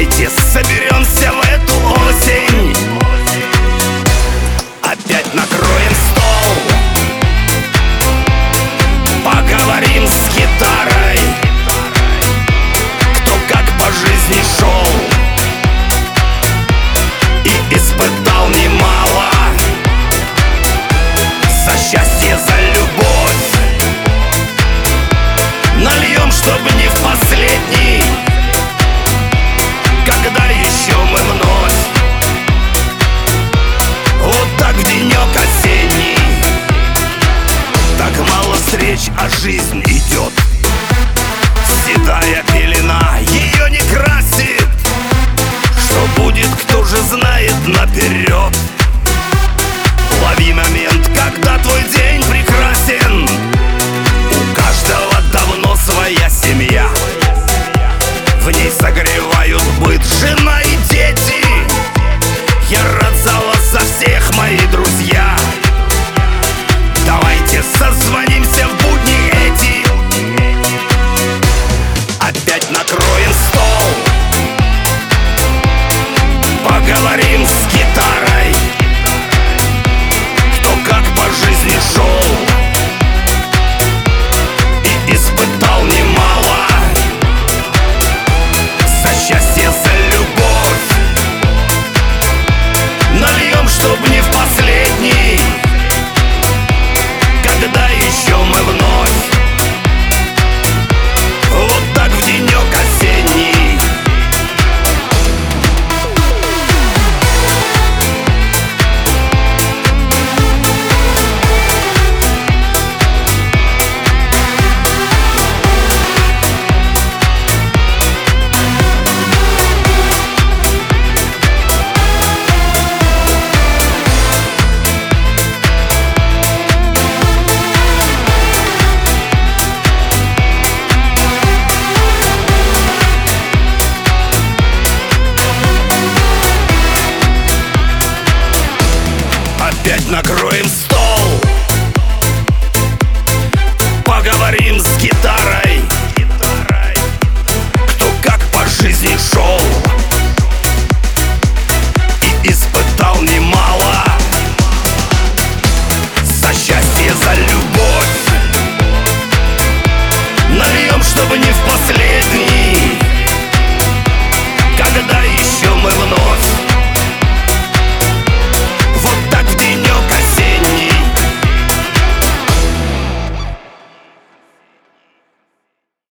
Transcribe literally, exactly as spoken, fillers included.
Давайте соберемся в эту осень, опять накроем стол, поговорим с гитарой, кто как по жизни шел и испытал немало. За счастье, за любовь нальем, чтобы не в последний, когда еще мы вновь вот так в денек осенний. Так мало встреч, а жизнь идет, седая пелена ее не красит. Что будет, кто же знает наперед. Лови момент, когда твой день прекрасен. У каждого давно своя семья, в ней согревают быт жена и дети. Я рад за вас, за всех, мои друзья. Давайте созвонимся в будни эти, опять накроем стол, поговорим с гитарой, кто как по жизни шел и испытал немало. За счастье, за любовь нальем, чтоб не в последний, когда еще мы вновь вот так в денек осенний. Опять накроем стол,